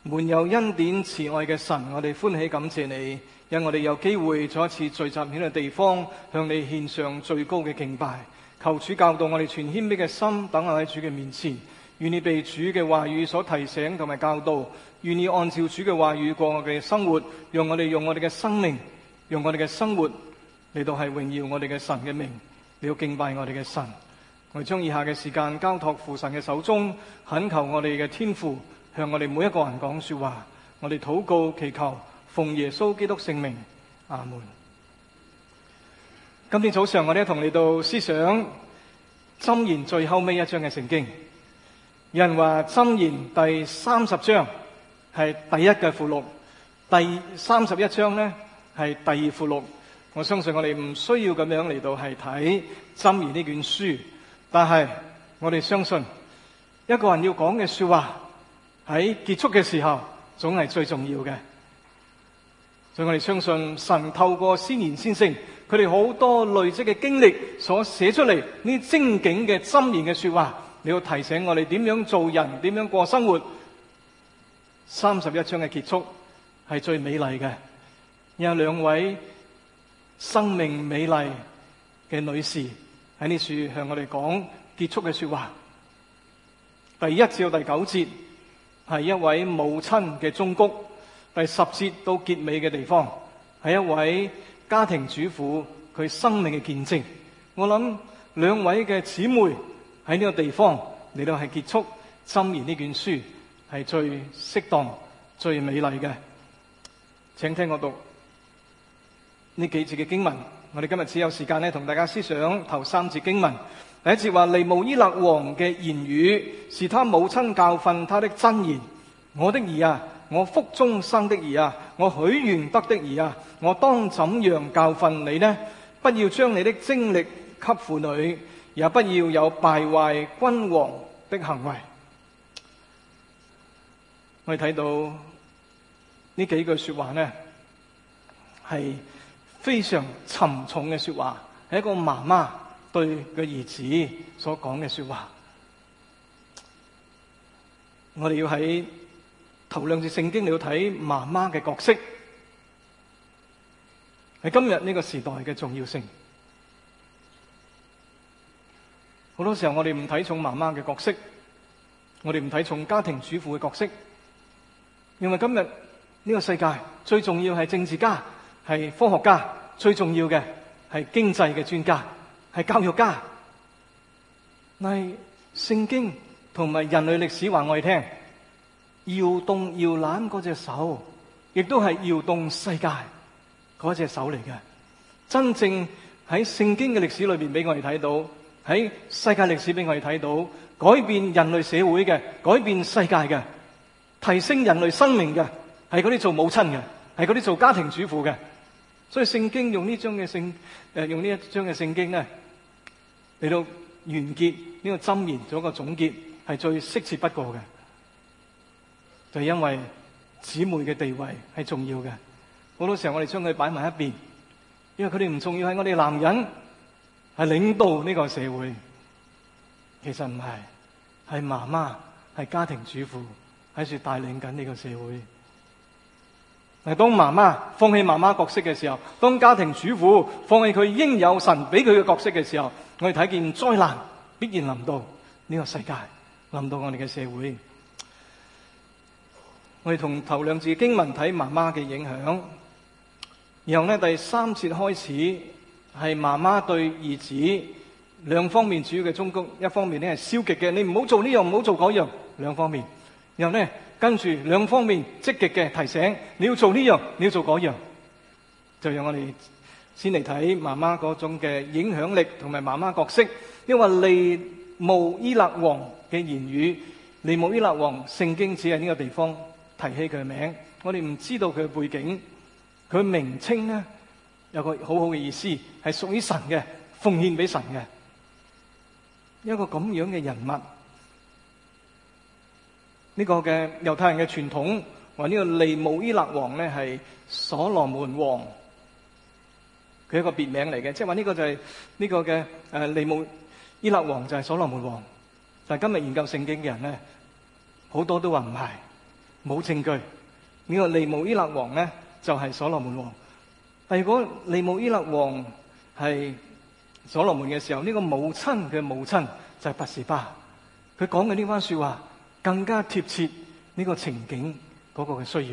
滿有恩典慈愛嘅神，我哋歡喜感謝你，因我哋有機會再一次聚集喺呢個地方，向你獻上最高嘅敬拜。求主教導我哋全謙卑嘅心，等候喺主嘅面前，願意被主嘅話語所提醒同埋教導，願意按照主嘅話語過我哋嘅生活，讓我哋用我哋嘅生命，用我哋嘅生活嚟到係榮耀我哋嘅神嘅名，嚟到敬拜我哋嘅神。我哋將以下嘅時間交託父神嘅手中，懇求我哋嘅天父向我哋每一個人講說話。我哋禱告祈求，奉耶穌基督聖名，阿門。今天早上我哋一同嚟到思想箴言最後尾一章嘅聖經。有人話箴言第30章係第一嘅附錄，第31章呢係第二附錄。我相信我哋唔需要咁樣嚟到係睇箴言呢卷書，但係我哋相信一個人要講嘅說話喺結束嘅時候總係最重要嘅。所以我哋相信神透過先賢先聖佢哋好多累積嘅經歷所寫出嚟呢精警嘅箴言嘅說話，你要提醒我哋點樣做人，點樣過生活。31章嘅結束係最美麗嘅，有兩位生命美麗嘅女士喺呢處向我哋講結束嘅說話。第1至到第9節係一位母親嘅忠告，第10節到結尾嘅地方係一位家庭主婦佢生命嘅見證。我諗兩位嘅姊妹喺呢個地方嚟到係結束箴言呢卷書係最適當最美麗嘅。請聽我讀呢幾節嘅經文。我哋今日只有時間咧同大家思想頭3節經文。第一節話，利慕伊勒王嘅言語是他母親教訓他的真言。我的兒啊，我腹中生的兒啊，我許願得的兒啊，我當怎樣教訓你呢？不要將你的精力給婦女，也不要有敗壞君王的行為。我哋睇到呢幾句說話呢，係非常沉重嘅說話，係一個媽媽對個兒子所講嘅說話。我哋要喺頭兩節聖經你要睇媽媽嘅角色，喺今日呢個時代嘅重要性。好多時候我哋唔睇重媽媽嘅角色，我哋唔睇重家庭主婦嘅角色，因為今日呢個世界最重要係政治家，係科學家，最重要嘅係經濟嘅專家，係教育家。但係聖經同埋人類歷史話我哋聽，搖動搖籃嗰隻手，亦都係搖動世界嗰隻手嚟嘅。真正喺聖經嘅歷史裏邊俾我哋睇到，喺世界歷史俾我哋睇到，改變人類社會嘅，改變世界嘅，提升人類生命嘅，係嗰啲做母親嘅，係嗰啲做家庭主婦嘅。所以聖經用呢一章嘅聖經咧嚟到完結呢個箴言，做一個總結，係最適切不過嘅。就係因為姊妹嘅地位係重要嘅，好多時候我哋將佢擺埋一邊，因為佢哋唔重要，係我哋男人係領導呢個社會。其實唔係，係媽媽，係家庭主婦喺處帶領緊呢個社會。但係當媽媽放棄媽媽角色嘅時候，當家庭主婦放棄佢應有神俾佢嘅角色嘅時候，我哋睇見災難必然臨到呢個世界，臨到我哋嘅社會。我哋從頭兩節經文睇媽媽嘅影響，然後呢，第3節開始係媽媽對兒子兩方面主要嘅忠告。一方面呢係消極嘅，你唔好做呢樣，唔好做嗰樣，兩方面。然後呢，跟住兩方面積極嘅提醒，你要做呢樣，你要做嗰樣。就讓我哋先嚟睇媽媽嗰種嘅影響力同埋媽媽角色。因為利慕伊勒王嘅言語，利慕伊勒王聖經只係呢個地方提起佢嘅名，我哋唔知道佢嘅背景。佢嘅名稱呢，有個好好嘅意思，係屬於神嘅，奉獻俾神嘅一個咁樣嘅人物。呢個嘅猶太人嘅傳統話呢個利慕伊勒王呢係所羅門王，佢一個別名嚟嘅，即係話呢個就係呢個嘅利慕伊勒王就係所羅門王。但係今日研究聖經嘅人呢，好多都話唔係。 冇證據。呢個利慕伊勒王呢，就係所羅門王。但如果利慕伊勒王係所羅門嘅時候，呢個母親嘅母親就係拔示巴。佢講嘅呢番說話更加貼切呢個情景嗰個嘅需要。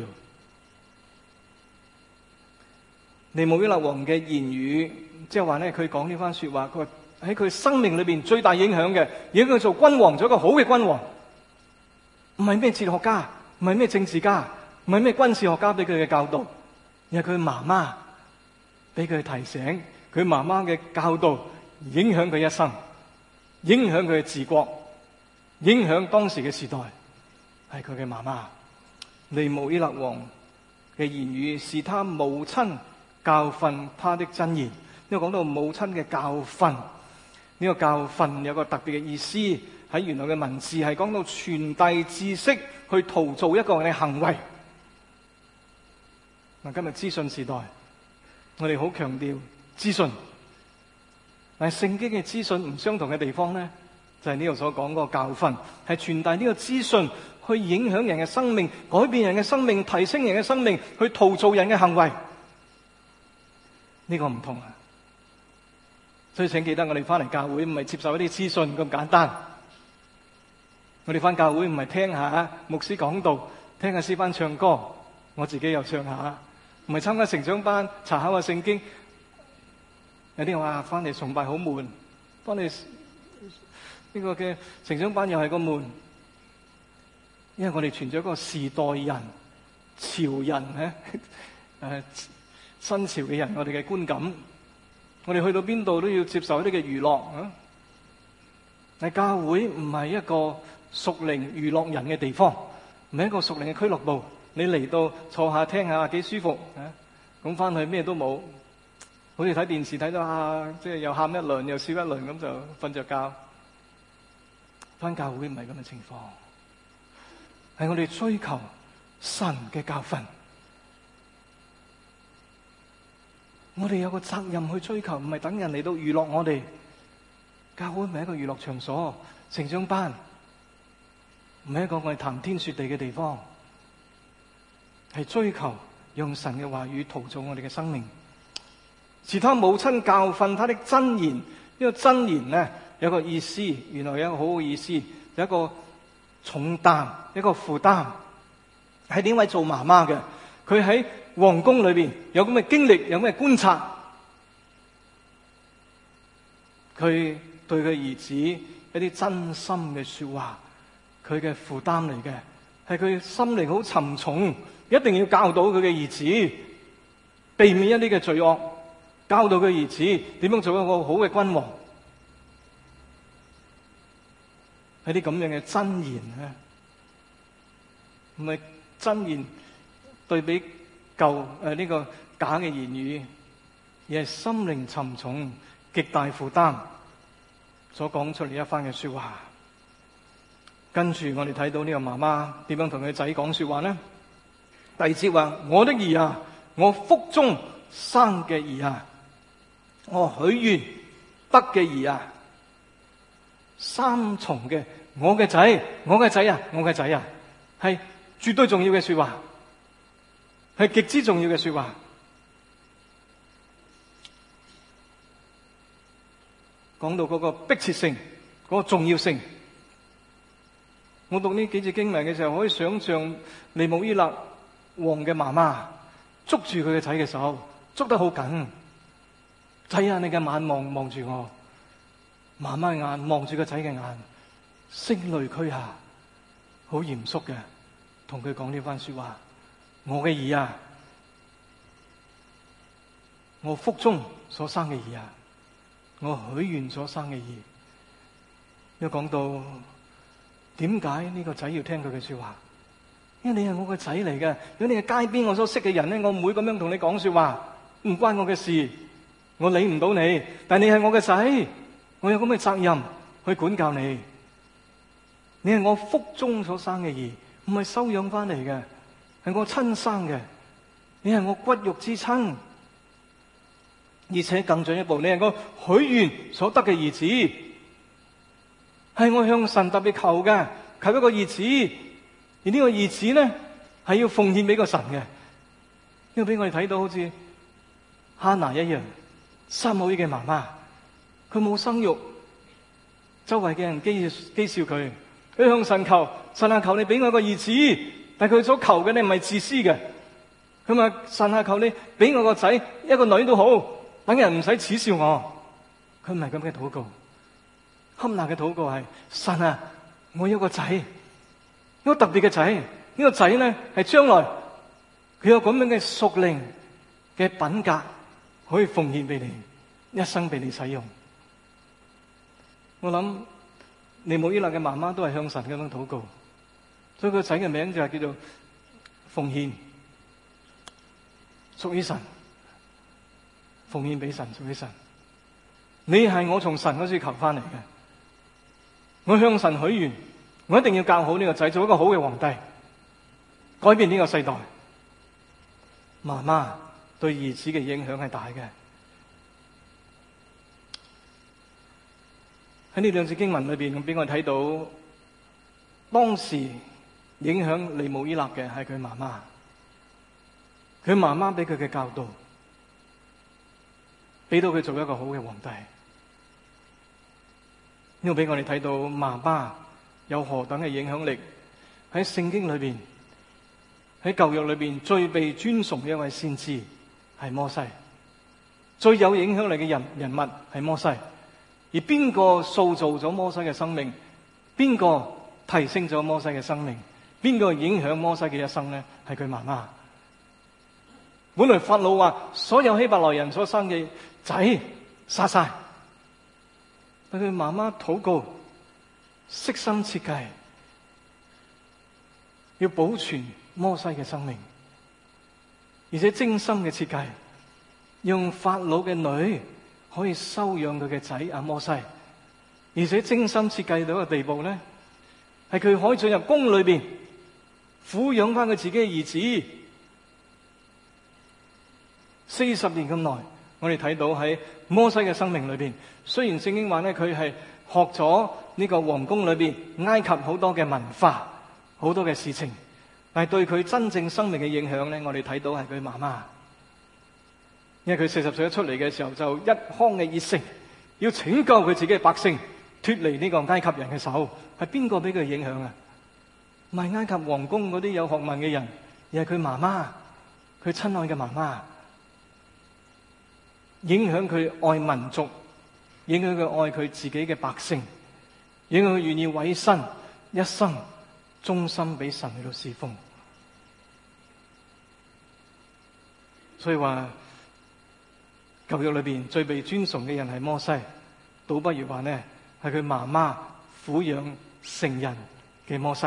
利慕伊勒王嘅言語，即係話咧，佢講呢番說話，佢話喺佢生命裏邊最大影響嘅，而佢做君王，做一個好嘅君王，唔係咩哲學家，唔係咩政治家，唔係咩軍事學家俾佢嘅教導，而係佢媽媽俾佢提醒，佢媽媽嘅教導影響佢一生，影響佢嘅治國，影響當時嘅時代，係佢嘅媽媽。利慕伊勒王嘅言語是他母親教訓他的箴言。呢個講到母親嘅教訓，呢個教訓有個特別嘅意思，喺原來嘅文字係講到傳遞知識去陶造一個人嘅行為。嗱，今日資訊時代，我哋好強調資訊，但係聖經嘅資訊唔相同嘅地方呢，就係呢度所講嗰個教訓，係傳遞呢個資訊去影響人嘅生命，改變人嘅生命，提升人嘅生命，去陶造人嘅行為。呢個唔同啊！所以請記得，我哋翻嚟教會唔係接受一啲資訊咁簡單。我哋翻教會唔係聽下牧師講道，聽下詩班唱歌，我自己又唱下，唔係參加成長班查考下聖經。有啲人話翻嚟崇拜好悶，翻嚟呢個嘅成長班又係個悶，因為我哋存咗一個時代人、潮人咧，新潮嘅人，我哋嘅觀感，我哋去到邊度都要接受一啲嘅娛樂啊！但教會唔係一個屬靈娛樂人嘅地方，唔係一個屬靈嘅俱樂部。你嚟到坐下聽下幾舒服啊！咁翻去咩都冇，好似睇電視睇到即係又喊一輪又笑一輪咁就瞓着覺。翻教會唔係咁嘅情況，係我哋追求神嘅教訓。我哋有個責任去追求，唔係等人嚟到娛樂我哋。教會唔係一個娛樂場所，成長班唔係一個我哋談天說地嘅地方，係追求用神嘅話語陶造我哋嘅生命。是他母親教訓他的箴言，呢個箴言呢，有個意思，原來有一個好好意思，有一個重擔，一個負擔。係呢位做媽媽嘅，佢喺皇宮裏邊有咁嘅經歷，有咁嘅觀察，佢對佢兒子一啲真心嘅說話，佢嘅負擔嚟嘅，係佢心靈好沉重，一定要教導佢嘅兒子避免一啲嘅罪惡，教導佢兒子點樣做一個好嘅君王。一啲咁樣嘅箴言咧，唔係箴言對比舊呢個假嘅言語，而係心靈沉重、極大負擔所講出嚟一番嘅說話。跟住我哋睇到呢個媽媽點樣同佢仔講說話呢？第二節話：我的兒啊，我腹中生嘅兒啊，我許願得嘅兒啊，三重嘅我嘅仔，我嘅仔啊，我嘅仔啊，係絕對重要嘅說話，係極之重要嘅說話。講到嗰個迫切性，嗰個重要性，我讀呢幾節經文嘅時候，可以想象利慕伊勒王嘅媽媽捉住佢嘅仔嘅手，捉得好緊。仔啊，你嘅眼望住我，媽媽嘅眼望住個仔嘅眼，聲淚俱下，好嚴肅嘅同佢講呢番說話。我嘅兒啊，我腹中所生嘅兒啊，我許願所生嘅兒。又講到點解呢個仔要聽佢嘅說話？因為你係我個仔嚟嘅。如果你係街邊我所識嘅人咧，我唔會咁樣同你講說話，唔關我嘅事，我理唔到你。但你係我嘅仔，我有咁嘅責任去管教你。你係我腹中所生嘅兒，唔係收養翻嚟嘅，係我親生嘅。你係我骨肉之親，而且更進一步，你係我許願所得嘅兒子，係我向神特別求嘅，求一個兒子。而呢個兒子呢， 係要奉獻俾個神嘅。呢個俾我哋睇到好似哈拿一樣，撒母耳嘅媽媽，佢冇生育，周圍嘅人譏笑佢，佢向神求，神啊，求你俾我一個兒子，但係佢所求嘅呢唔係自私嘅，佢話神啊，求你俾我個仔一個女都好，等人唔使恥笑我。佢唔係咁嘅禱告，哈拿嘅禱告係神啊，我有個仔，一個特別嘅仔，呢個仔呢係將來佢有咁樣嘅屬靈嘅品格，可以奉獻俾你，一生俾你使用。我諗利姆伊勒嘅媽媽都係向神咁樣禱告，所以個仔嘅名就係叫做奉獻，屬於神，奉獻俾神，屬於神。你係我從神嗰處求翻嚟嘅，我向神許願，我一定要教好呢個仔，做一個好嘅皇帝，改變呢個世代。媽媽對兒子嘅影響係大嘅。喺呢兩節經文裏邊，俾我睇到當時影響利姆伊勒嘅係佢媽媽，佢媽媽俾佢嘅教導，俾到佢做一個好嘅皇帝。呢個俾我哋睇到媽媽有何等嘅影響力。喺聖經裏邊，喺舊約裏邊最被尊崇嘅一位先知係摩西，最有影響力嘅人物係摩西。而邊個塑造咗摩西嘅生命？邊個提升咗摩西嘅生命？邊個影響摩西嘅一生呢？係佢媽媽。本來法老話所有希伯來人所生嘅仔殺晒，但佢媽媽禱告，悉心設計，要保存摩西嘅生命，而且精心嘅設計，用法老嘅女可以收養佢嘅仔阿摩西，而且精心設計到一個地步咧，係佢可以進入宮裏邊撫養翻佢自己嘅兒子。40年咁耐，我哋睇到喺摩西嘅生命裏邊，雖然聖經話咧佢係學咗呢個皇宮裏邊埃及好多嘅文化，好多嘅事情，但係對佢真正生命嘅影響咧，我哋睇到係佢媽媽。因為佢40歲一出嚟嘅時候，就一腔嘅熱誠，要拯救佢自己嘅百姓脫離呢個埃及人嘅手。係邊個俾佢影響啊？唔係埃及皇宮嗰啲有學問嘅人，而係佢媽媽，佢親愛嘅媽媽，影響佢愛民族，影響佢愛佢自己嘅百姓，影響佢願意委身一生忠心俾神去到侍奉。所以話舊約裏邊最被尊崇嘅人係摩西，倒不如話呢係佢媽媽撫養成人嘅摩西。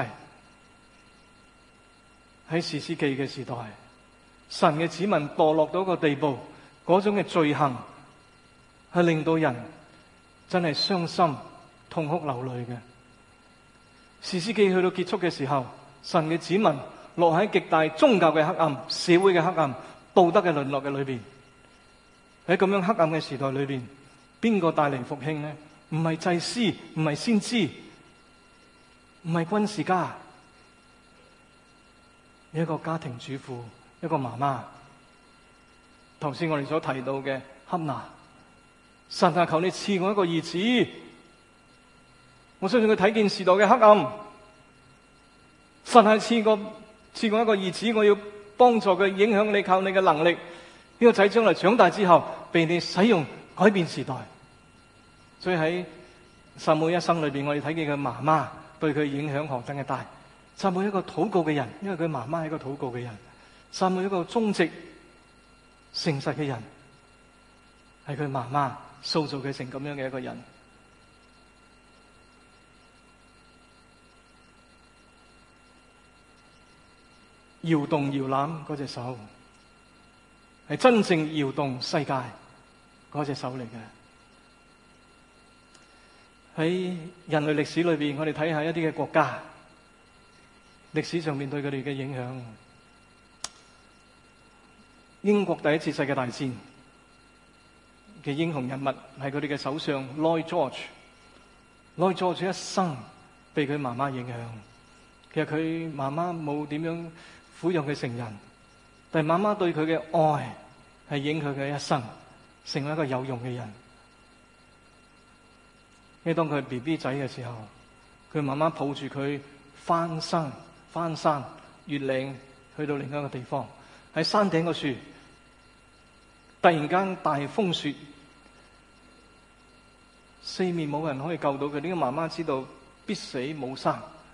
喺士師記嘅時代，神嘅子民墮落到一個地步，嗰種嘅罪行係令到人真係傷心痛哭流淚嘅。士師記去到結束嘅時候，神嘅子民落喺極大宗教嘅黑暗、社會嘅黑暗、道德嘅淪落嘅裏邊。喺咁樣黑暗嘅時代裏邊，邊個帶嚟復興呢？唔係祭司，唔係先知，唔係軍事家，一個家庭主婦，一個媽媽。頭先我哋所提到嘅哈拿，神啊，求你賜我一個兒子。我相信佢睇見時代嘅黑暗，神係賜我一個兒子，我要幫助佢，影響你，靠你嘅能力。呢個仔將來長大之後，被你使用改變時代。所以喺撒母耳一生裏邊，我哋睇見佢媽媽對佢影響何等嘅大。撒母耳一個禱告嘅人，因為佢媽媽係一個禱告嘅人。撒母耳一個忠直誠實嘅人，係佢媽媽塑造佢成咁樣嘅一個人。搖動搖籃嗰隻手，係真正搖動世界嗰隻手嚟嘅。喺人類歷史裏邊，我哋睇下一啲嘅國家歷史上面對佢哋嘅影響。英國第一次世界大戰嘅英雄人物係佢哋嘅首相 Lloyd George。Lloyd George 一生被佢媽媽影響。其實佢媽媽冇點樣撫養佢成人，但係媽媽對佢嘅愛係影響佢一生，成為一個有用嘅人。因為當佢係 BB 仔嘅時候，佢媽媽抱住佢翻山越嶺，去到另一個地方，喺山頂個樹，突然間大風雪，四面冇人可以救到佢。呢個媽媽知道必死冇生，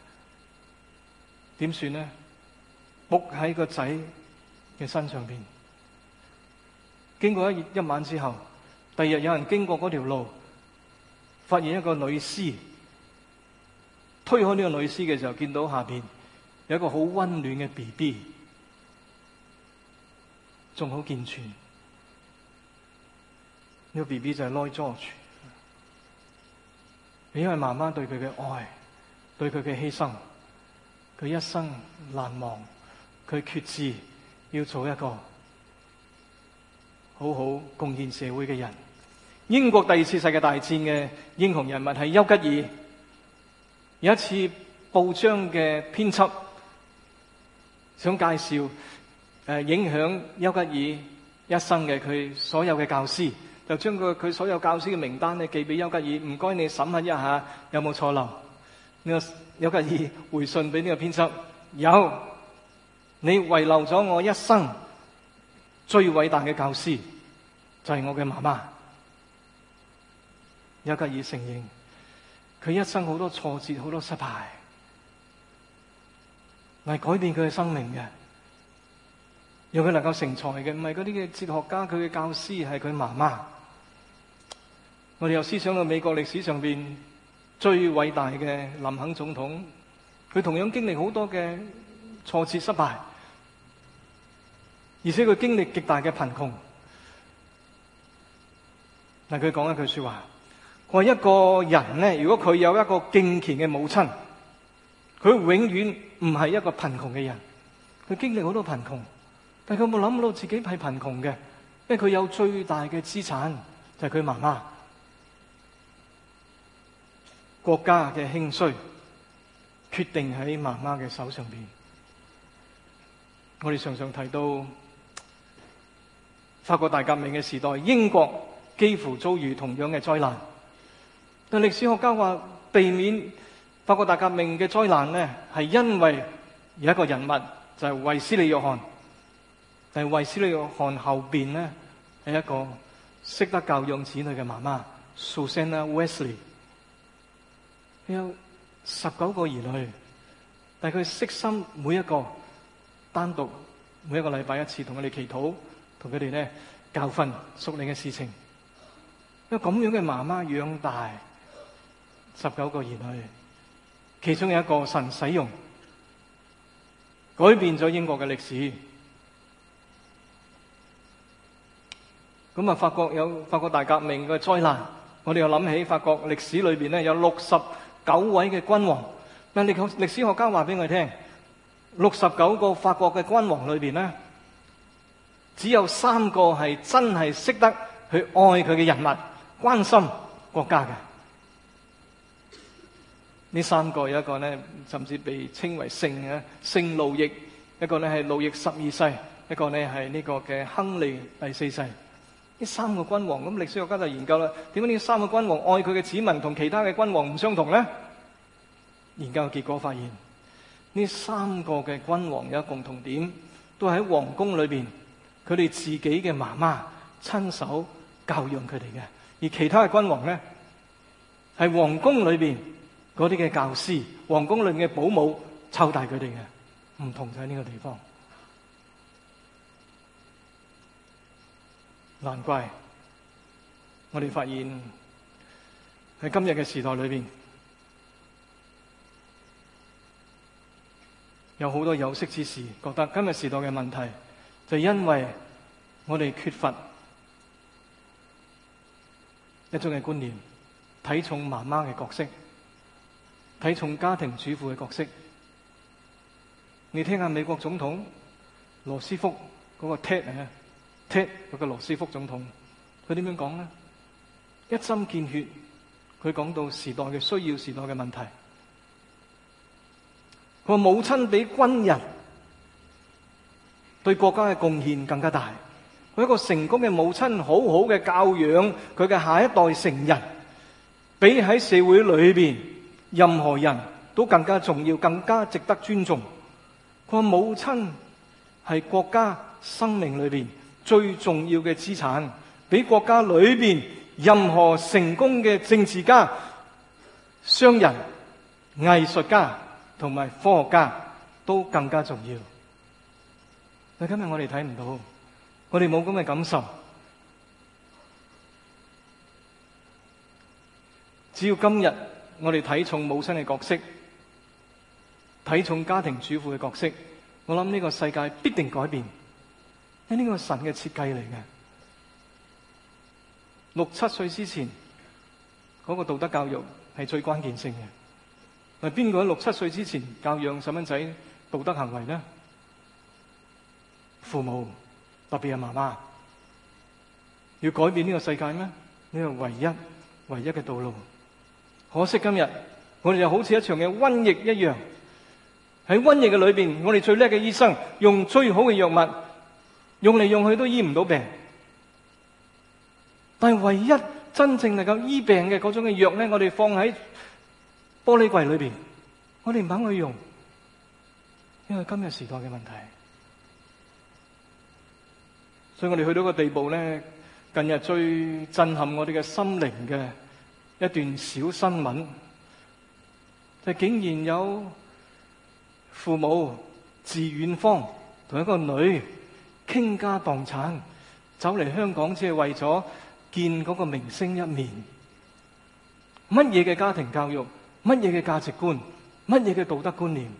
點算呢？伏喺個仔嘅身上邊。經過一晚之後，第二日有人經過嗰條路，發現一個女屍。推開呢個女屍嘅時候，見到下邊有一個好溫暖嘅 BB， 仲好健全。呢個 BB 就係 Lloyd George。因為媽媽對佢嘅愛，對佢嘅犧牲，佢一生難忘。佢決志要做一個好好貢獻社會嘅人。英國第二次世界大戰嘅英雄人物係丘吉爾。有一次報章嘅編輯想介紹影響丘吉爾一生嘅佢所有嘅教師，就將佢所有教師嘅名單寄俾丘吉爾，唔該你審核一下有冇錯漏。呢個丘吉爾回信俾呢個編輯，有，你遺留咗我一生最偉大嘅教師，就係我嘅媽媽。丘吉爾承認佢一生好多挫折，好多失敗，係改變佢嘅生命嘅，讓佢能夠成才嘅，唔係嗰啲嘅哲學家，佢嘅教師係佢媽媽。我哋又思想到美國歷史上邊最偉大嘅林肯總統，佢同樣經歷好多嘅挫折失敗，而且佢經歷極大嘅貧窮。嗱，佢講一句說話，佢話一個人呢，如果佢有一個敬虔嘅母親，佢永遠唔係一個貧窮嘅人。佢經歷好多貧窮，但係佢冇諗到自己係貧窮嘅，因為佢有最大嘅資產就係佢媽媽。國家嘅興衰決定喺媽媽嘅手上邊。我哋常常提到法國大革命嘅時代，英國幾乎遭遇同樣嘅災難。但歷史學家話，避免法國大革命嘅災難呢，係因為有一個人物就係衛斯理約翰。但係衛斯理約翰後邊呢，係一個識得教養子女嘅媽媽 Susanna Wesley。佢有19個兒女，但係佢悉心每一個單獨每一個禮拜一次同佢哋祈禱，同佢哋呢教訓屬靈嘅事情。因為咁樣嘅媽媽養大19個兒女，其中有一個神使用，改變咗英國嘅歷史。咁啊，法國有法國大革命嘅災難，我哋又諗起法國歷史裏邊呢有69位嘅君王。但係歷史學家話俾我聽，69個法國嘅君王裏邊呢，只有3個係真係識得去愛佢嘅人物，關心國家嘅。呢3個有一個呢，甚至被稱為聖嘅聖路易，一個呢係路易12世，一個呢係呢個嘅亨利第4世。呢3個君王，咁歷史學家就研究啦，點解呢3個君王愛佢嘅子民同其他嘅君王唔相同呢？研究嘅結果發現，呢3個嘅君王有共同點，都係喺皇宮裏邊，佢哋自己嘅媽媽親手教養佢哋嘅，而其他嘅君王呢，係皇宮裏邊嗰啲嘅教師，皇宮裏面嘅保姆湊大佢哋嘅，唔同就喺呢個地方。難怪我哋發現喺今日嘅時代裏邊，有好多有識之士覺得今日時代嘅問題就因為我哋缺乏一種嘅觀念，睇重媽媽嘅角色，睇重家庭主婦嘅角色。你聽下美國總統羅斯福嗰個 Ted 嗰個羅斯福總統，佢點樣講呢？一針見血，佢講到時代嘅需要，時代嘅問題。佢話母親比軍人對國家嘅貢獻更加大。佢一個成功嘅母親，好好嘅教養佢嘅下一代成人，比喺社會裏邊任何人都更加重要，更加值得尊重。佢話母親係國家生命裏邊最重要嘅資產，比國家裏邊任何成功嘅政治家、商人、藝術家同埋科學家都更加重要。但今日我哋睇唔到，我哋冇咁嘅感受。只要今日我哋睇重母親嘅角色，睇重家庭主婦嘅角色，我諗呢個世界必定改變，因為呢個係神嘅設計嚟嘅。6、7歲之前嗰個道德教育係最關鍵性嘅。係邊個喺6、7歲之前教養細蚊仔道德行為呢？父母，特別係媽媽。要改變呢個世界咩？呢個唯一嘅道路。可惜今日我哋就好似一場嘅瘟疫一樣，喺瘟疫嘅裏邊，我哋最叻嘅醫生用最好嘅藥物，用嚟用去都醫唔到病。但係唯一真正能夠醫病嘅嗰種嘅藥咧，我哋放喺玻璃櫃裏邊，我哋唔肯去用，因為今日時代嘅問題。所以我哋去到個地步咧，近日最震撼我哋嘅心靈嘅一段小新聞，就竟然有父母自遠方同一個女傾家蕩產，走嚟香港只係為咗見嗰個明星一面。乜嘢嘅家庭教育，乜嘢嘅價值觀，乜嘢嘅道德觀念？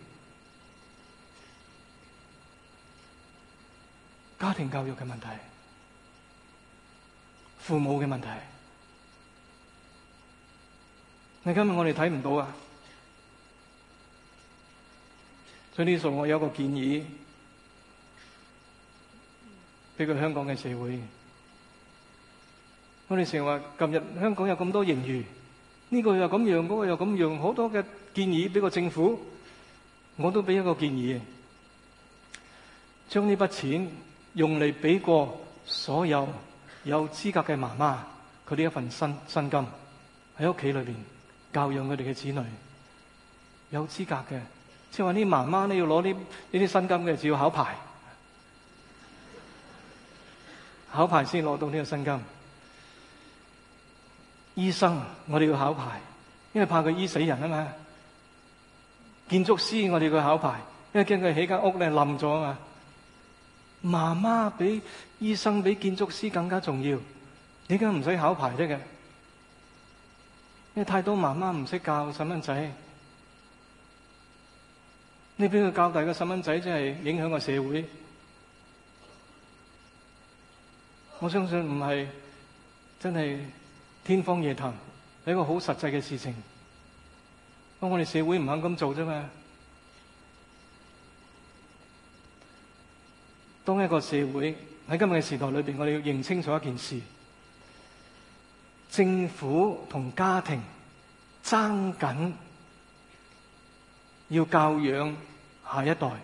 家庭教育嘅問題，父母嘅問題。你今日我哋睇唔到啊！所以呢度我有一個建議俾佢香港嘅社會。我哋成日話今日香港有咁多盈餘，呢個又咁樣，嗰個又咁樣，好多嘅建議俾個政府。我都俾一個建議，將呢筆錢用嚟俾過所有有資格嘅媽媽，佢哋一份薪金喺屋企裏邊教養佢哋嘅子女。有資格嘅，即係話啲媽媽咧要攞呢啲薪金嘅，只要考牌，考牌先攞到呢個薪金。醫生我哋要考牌，因為怕佢醫死人啊嘛。建築師我哋要考牌，因為驚佢起間屋咧冧咗啊嘛。媽媽比醫生比建築師更加重要，點解唔使考牌得嘅？因為太多媽媽唔識教細蚊仔，你俾佢教大個細蚊仔，真係影響個社會。我相信唔係真係天方夜譚，係一個好實際嘅事情。不過我哋社會唔肯咁做啫嘛。當一個社會喺今日嘅時代裏邊，我哋要認清楚一件事：政府同家庭爭緊要教養下一代。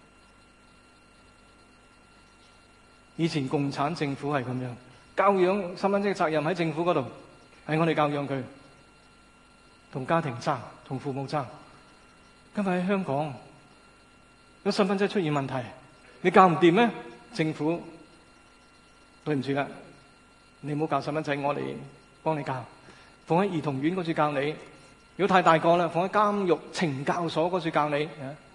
以前共產政府係咁樣，教養細蚊仔嘅責任喺政府嗰度，係我哋教養佢，同家庭爭，同父母爭。今日喺香港，有細蚊仔出現問題，你教唔掂咩？政府對唔住啦，你唔好教細蚊仔，我哋幫你教，放喺兒童院嗰處教你。如果太大個啦，放喺監獄懲教所嗰處教你。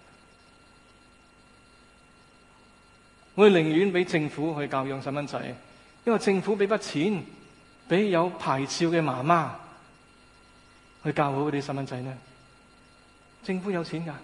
我哋寧願俾政府去教養細蚊仔，因為政府俾筆錢俾有牌照嘅媽媽去教好嗰啲細蚊仔呢。政府有錢噶，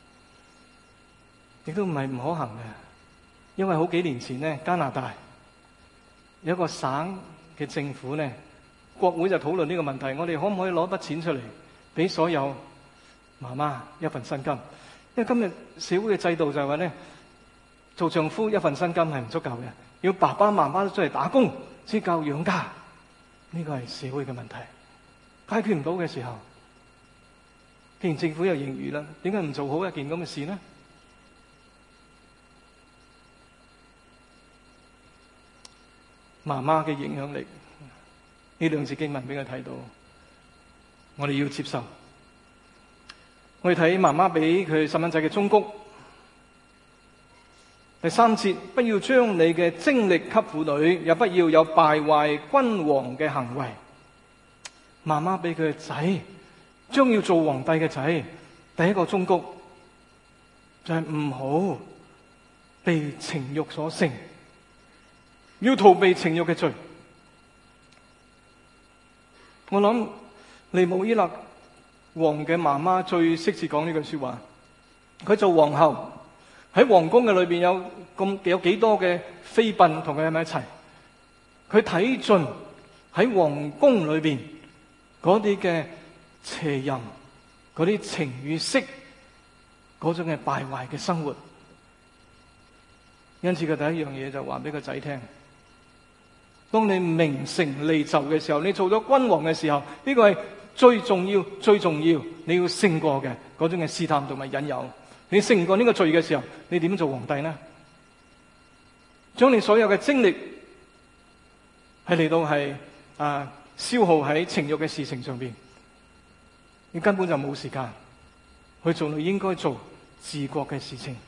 亦都唔係唔可行嘅。因為好幾年前呢，加拿大有一個省嘅政府呢，國會就討論呢個問題，我哋可唔可以攞筆錢出嚟俾所有媽媽一份薪金？因為今日社會嘅制度就係話呢，做丈夫一份薪金係唔足夠嘅，要爸爸媽媽都出嚟打工先夠養家。呢個係社會嘅問題，解決唔到嘅時候，既然政府有盈餘啦，點解唔做好一件咁嘅事呢？ 媽媽嘅影響力。呢兩節經文俾佢睇到，我哋要接受。我哋睇媽媽俾佢細蚊仔嘅忠告。第3節，不要將你嘅精力給婦女，也不要有敗壞君王嘅行為。媽媽俾佢嘅仔，將要做皇帝嘅仔，第一個忠告就係唔好被情慾所勝，要逃避情慾嘅罪。我諗尼慕伊勒王嘅媽媽最適切講呢句說話。佢做皇后喺皇宮嘅裏邊有幾多嘅妃嬪同佢喺埋一齊，佢睇盡喺皇宮裏邊嗰啲嘅邪淫、嗰啲情與色嗰種嘅敗壞嘅生活。因此佢第一樣嘢就話俾個仔聽，當你名成利就嘅時候，你做咗君王嘅時候，呢個係最重要你要勝過嘅嗰種嘅試探同埋引誘。你勝唔過呢個罪嘅時候，你點做皇帝呢？將你所有嘅精力係嚟到消耗喺情慾嘅事情上邊，你根本就冇時間去做你應該做治國嘅事情。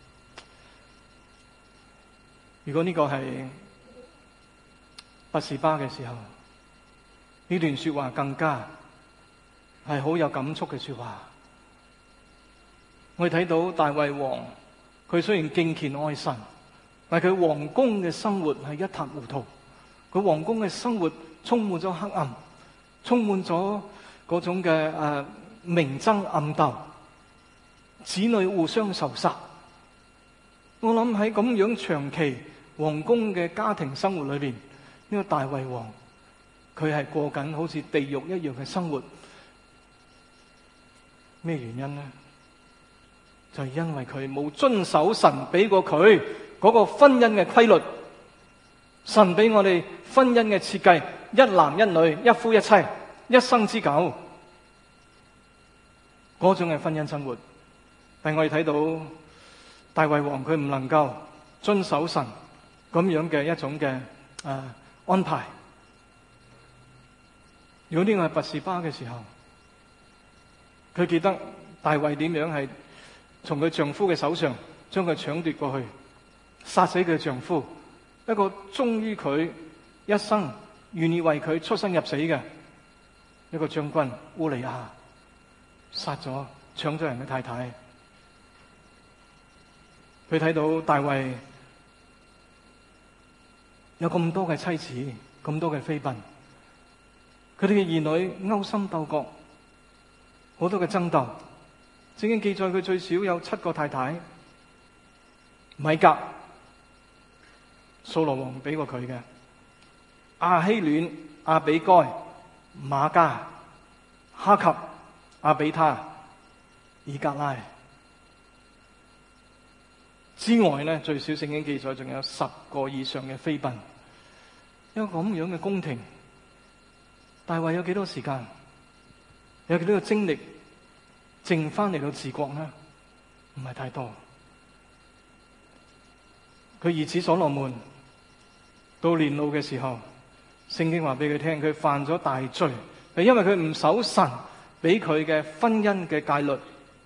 如果呢個係拔示巴嘅時候，呢段說話更加係好有感觸嘅說話。我哋睇到大衛王，佢雖然敬虔愛神，但係佢皇宮嘅生活係一塌糊塗。佢皇宮嘅生活充滿咗黑暗，充滿咗嗰種嘅明爭暗鬥，子女互相仇殺。我諗喺咁樣長期皇宮嘅家庭生活裏邊，呢個大衛王佢係過緊好似地獄一樣嘅生活。咩原因呢？就係因為佢冇遵守神俾過佢嗰個婚姻嘅規律。神俾我哋婚姻嘅設計，一男一女，一夫一妻，一生之久，嗰種嘅婚姻生活。但我哋睇到大衛王佢唔能夠遵守神咁樣嘅一種嘅安排。如果呢個係拔示巴嘅時候，佢記得大衛點樣係從佢丈夫嘅手上將佢搶奪過去，殺死佢丈夫，一個忠於佢一生，願意為佢出生入死嘅一個將軍烏利亞，殺咗搶咗人嘅太太。佢睇到大衛有咁多嘅妻子，咁多嘅妃嬪，佢哋嘅兒女勾心鬥角，好多嘅爭鬥。聖經記載佢最少有7個太太。米甲，掃羅王俾過佢嘅；亞希暖、亞比該、瑪迦、哈及、亞比他、以格拉之外呢，最少聖經記載仲有10個以上嘅妃嬪。一個咁樣嘅宮廷，大衛有幾多時間？有幾多個精力剩翻嚟到治國呢？唔係太多。佢兒子所羅門到年老嘅時候，聖經話俾佢聽，佢犯咗大罪，係因為佢唔守神俾佢嘅婚姻嘅戒律。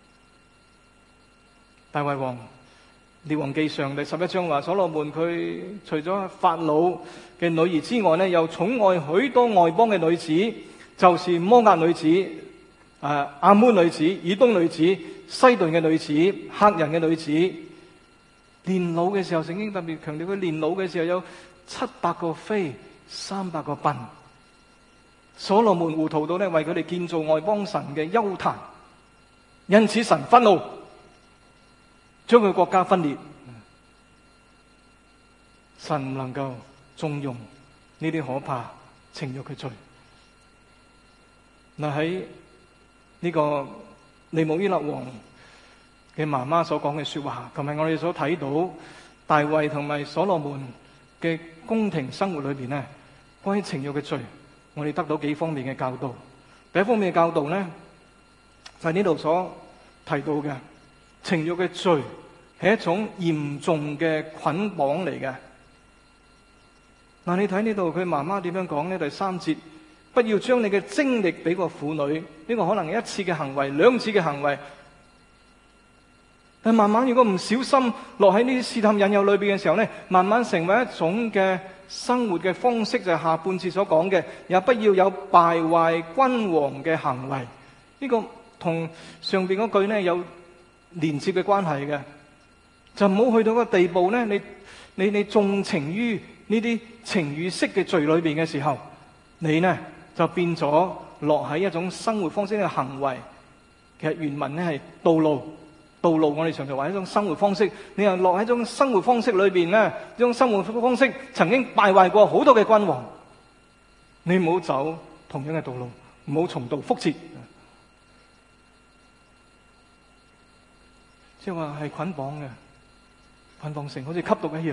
大衛王列王記上第11章話，所羅門佢除咗法老嘅女兒之外呢，又寵愛許多外邦嘅女子，就是摩押女子、亞捫女子、以東女子、西頓嘅女子、赫人嘅女子。年老嘅時候，聖經特別強調佢年老嘅時候有700個妃，300個嬪。所羅門糊塗到呢，為佢哋建造外邦神嘅邱壇，因此神憤怒，將佢國家分裂。神唔能夠縱容呢啲可怕情慾嘅罪。嗱，喺呢個尼慕伊勒王嘅媽媽所講嘅說話，同埋我哋所睇到大衛同埋所羅門嘅宮廷生活裏邊呢，關於情慾嘅罪，我哋得到幾方面嘅教導。第一方面嘅教導呢，就係呢度所提到嘅情慾嘅罪係一種嚴重嘅捆綁嚟嘅。 嗱，你睇呢度佢媽媽點樣講呢？第3節，不要將你嘅精力俾個婦女，呢個可能係一次嘅行為，2次嘅行為。但慢慢如果唔小心落喺呢啲試探引誘裏邊嘅時候呢，慢慢成為一種嘅生活嘅方式，就係下半節所講嘅，也不要有敗壞君王嘅行為。呢個同上邊嗰句呢有連接嘅關係嘅，就唔好去到個地步呢，你縱情於呢啲情欲式嘅罪裏邊嘅時候，你呢就變咗落喺一種生活方式嘅行為。其實原文呢係道路，我哋常常話一種生活方式。你又落喺一種生活方式裏邊呢，呢種生活方式曾經敗壞過好多嘅君王，你唔好走同樣嘅道路，唔好重蹈覆轍。即係話係捆綁嘅，捆綁性好似吸毒一樣。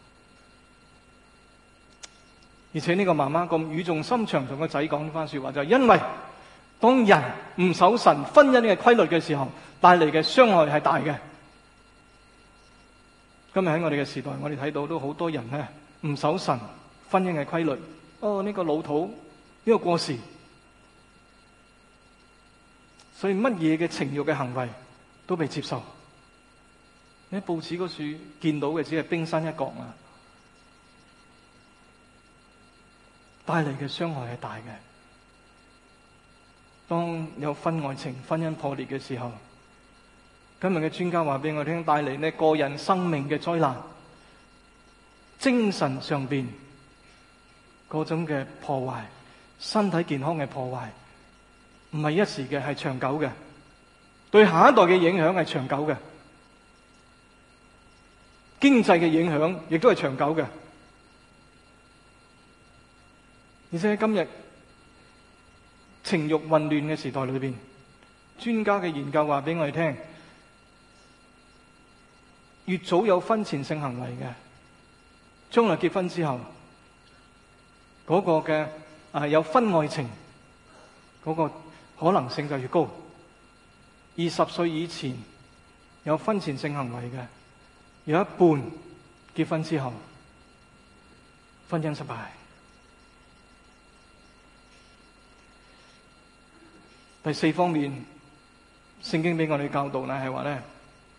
而且呢個媽媽咁語重心長同個仔講呢番說話，就係因為當人唔守神婚姻嘅規律嘅時候，帶嚟嘅傷害係大嘅。今日喺我哋嘅時代，我哋睇到都好多人呢唔守神婚姻嘅規律。呢個老土，呢個過時，所以乜嘢嘅情欲嘅行為都被接受。你喺報紙嗰處見到嘅只係冰山一角啊！帶嚟嘅傷害係大嘅。當有婚外情、婚姻破裂嘅時候，今日嘅專家話俾我聽，帶嚟呢個人生命嘅災難，精神上邊嗰種嘅破壞，身體健康嘅破壞，唔係一時嘅，係長久嘅，對下一代嘅影響係長久嘅，經濟嘅影響亦都係長久嘅。而且今日情欲混亂嘅時代裏邊，專家嘅研究話俾我哋聽，越早有婚前性行為嘅，將來結婚之後嗰個嘅有婚外情嗰個可能性就越高。20歲以前有婚前性行為嘅，有一半結婚之後婚姻失敗。第4方面，聖經俾我哋教導呢係話呢，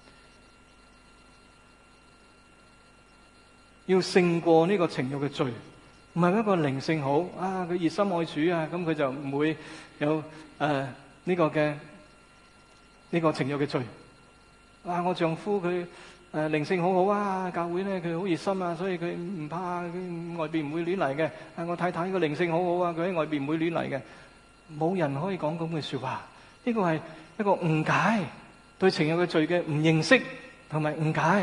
要勝過呢個情欲嘅罪，唔係一個靈性好佢熱心愛主啊，咁佢就唔會有呢個嘅呢個情欲嘅罪。我丈夫佢靈性好好啊，教會呢佢好熱心啊，所以佢唔怕佢外邊唔會亂嚟嘅。我太太個靈性好好啊，佢喺外邊唔會亂嚟嘅。冇人可以講咁嘅說話，呢個係一個誤解，對情欲嘅罪嘅唔認識同埋誤解。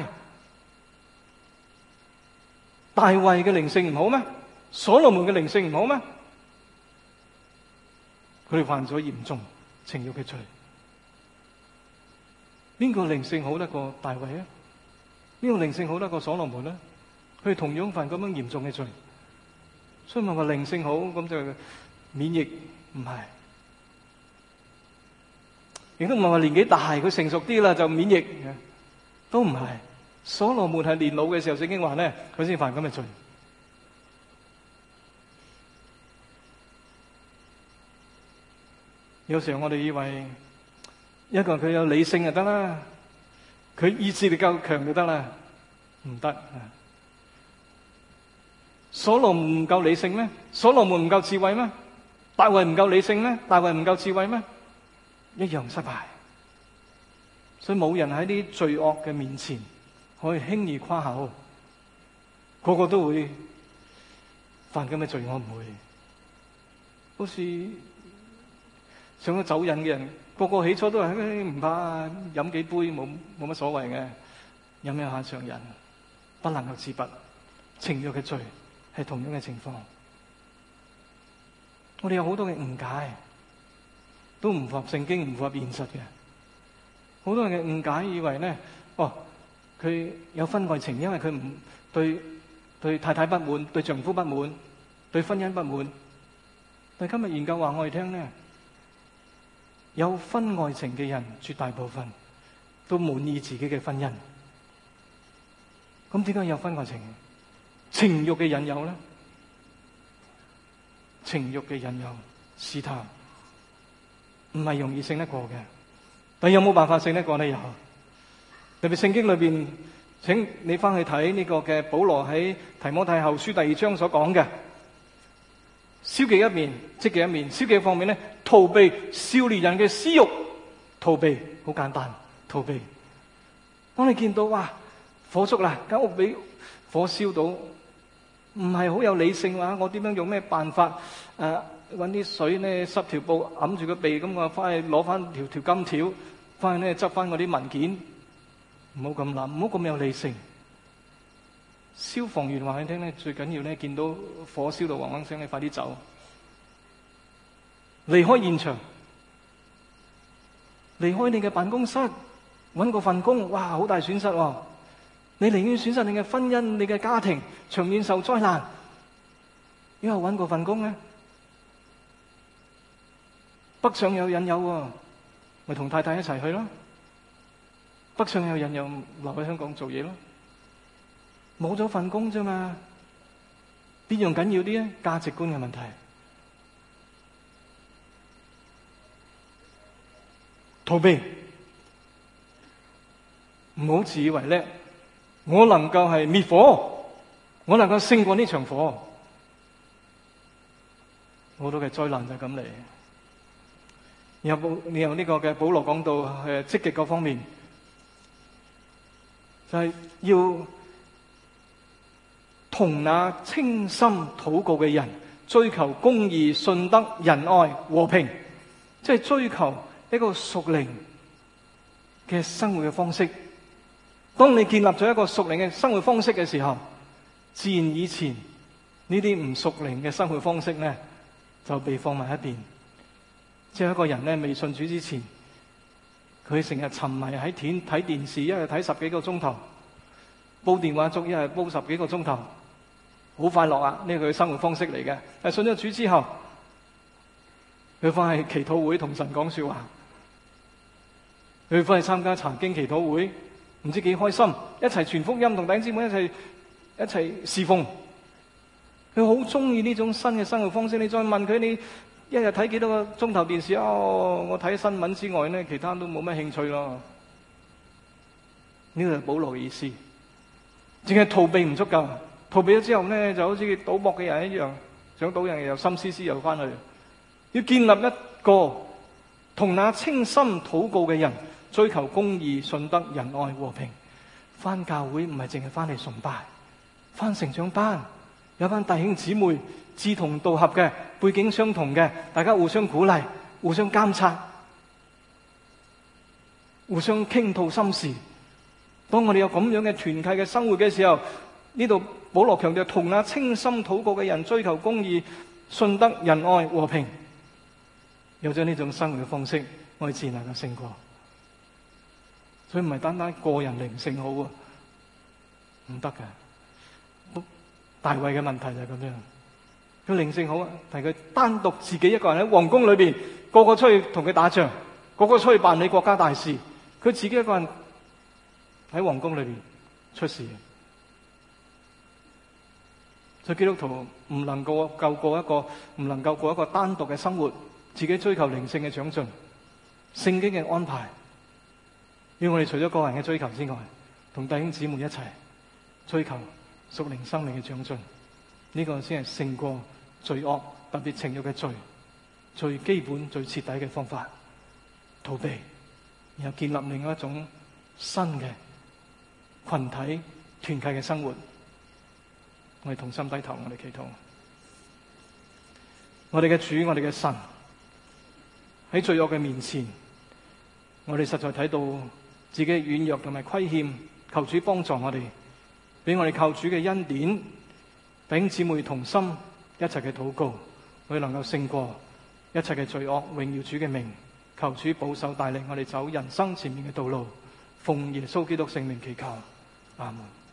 大衛嘅靈性唔好咩？所羅門嘅靈性唔好咩？佢哋犯咗嚴重情欲嘅罪。邊個靈性好得過大衛啊？邊個靈性好得過所羅門呢？佢哋同樣犯咁樣嚴重嘅罪。所以問話靈性好咁就免疫。唔係，亦都唔係話年紀大佢成熟啲啦就免疫，都唔係。所羅門係年老嘅時候，聖經話呢，佢先犯咁嘅罪。有時候我哋以為一個人佢有理性就得啦，佢意志力夠強就得啦，唔得。所羅門唔夠理性咩？所羅門唔夠智慧咩？大衛唔夠理性咩？大衛唔夠智慧咩？一樣失敗。所以冇人喺啲罪惡嘅面前可以輕易誇口，個個都會犯咁嘅罪，我唔會。好似上咗酒癮嘅人，個個起初都係唔怕飲幾杯，冇乜所謂嘅，飲一下上癮，不能夠自拔。情欲嘅罪係同樣嘅情況。我哋有好多嘅誤解，都唔符合聖經，唔符合現實嘅。好多人嘅誤解，以為呢，佢有婚外情，因為佢唔對太太不滿，對丈夫不滿，對婚姻不滿。但今日研究話我哋聽呢，有婚外情嘅人，絕大部分都滿意自己嘅婚姻。咁點解有婚外情？情欲嘅引誘呢？ 情慾嘅引誘試探，唔係容易勝得過嘅。但有冇辦法勝得過呢？有。特別聖經裏邊，請你翻去睇呢個嘅保羅喺提摩太後書第2章所講嘅，消極一面，積極一面。消極方面咧，逃避少年人嘅私欲，逃避好簡單，逃避。當你見到哇火燭啦，間屋俾火燒到，唔係好有理性話，我點樣用咩辦法搵啲水咧，濕條布揞住個鼻，咁我翻去攞翻條金條，翻去咧執翻嗰啲文件，唔好咁諗，唔好咁有理性。消防員話你聽咧，最緊要咧見到火燒到嗡嗡聲，你快啲走，離開現場，離開你嘅辦公室，搵個份工，哇，好大損失喎！你寧願損失你嘅婚姻、你嘅家庭，長遠受災難，以後搵個份工咧。北上有引誘喎，咪同太太一齊去咯。北上有引誘，留喺香港做嘢咯。冇咗份工啫嘛，邊樣緊要啲咧？價值觀嘅問題。逃避，唔好自以為叻，我能夠係滅火，我能夠勝過呢場火。好多嘅災難就係咁嚟。然後呢個嘅保羅講到積極嗰方面，就係要同那清心禱告嘅人追求公義、信德、仁愛、和平，即係追求一個屬靈嘅生活嘅方式。當你建立咗一個屬靈嘅生活方式嘅時候，自然以前呢啲唔屬靈嘅生活方式咧就被放埋一邊。即係一個人咧未信主之前，佢成日沉迷喺睇電視，一日睇10幾個鐘頭，煲電話粥一日煲10幾個鐘頭，好快樂啊！呢個佢生活方式嚟嘅。但信咗主之後，佢翻去祈禱會同神講說話，佢翻去參加查經祈禱會，唔知幾開心，一齊傳福音，同弟兄姊妹一齊侍奉。佢好中意呢種新嘅生活方式。你再問佢，你一日睇幾多個鐘頭電視？我睇新聞之外咧，其他都冇乜興趣咯。呢個係保羅嘅意思，淨係逃避唔足夠，逃避咗之後咧，就好似賭博嘅人一樣，想賭人又心思思又翻去。要建立一個同那清心禱告嘅人，追求公義、信德、仁愛、和平。翻教會唔係淨係翻嚟崇拜，翻成長班，有班弟兄姊妹志同道合嘅，背景相同嘅，大家互相鼓勵，互相監察，互相傾吐心事。當我哋有咁樣嘅團契嘅生活嘅時候，呢度保羅強調同那清心禱告嘅人追求公義、信德、仁愛、和平。有咗呢種生活嘅方式，我哋自然能夠勝過。所以唔係單單個人靈性好啊，唔得嘅。大衛嘅問題就係咁樣，佢靈性好啊，但係佢單獨自己一個人喺皇宮裏邊，個個出去同佢打仗，個個出去辦理國家大事，佢自己一個人喺皇宮裏邊出事。所以基督徒唔能夠過一個單獨嘅生活，自己追求靈性嘅長進，聖經嘅安排，要我哋除咗個人嘅追求之外，同弟兄姊妹一齊追求屬靈生命嘅長進，呢個先係勝過罪惡，特別情慾嘅罪，最基本、最徹底嘅方法。逃避，然後建立另外一種新嘅群體團契嘅生活。我哋同心低頭，我哋祈禱。我哋嘅主，我哋嘅神，喺罪惡嘅面前，我哋實在睇到自己嘅軟弱同埋虧欠，求主幫助我哋，俾我哋靠主嘅恩典，弟兄姊妹同心一齊嘅禱告，我哋能夠勝過一切嘅罪惡，榮耀主嘅名。求主保守帶領我哋走人生前面嘅道路，奉耶穌基督聖名祈求，阿門。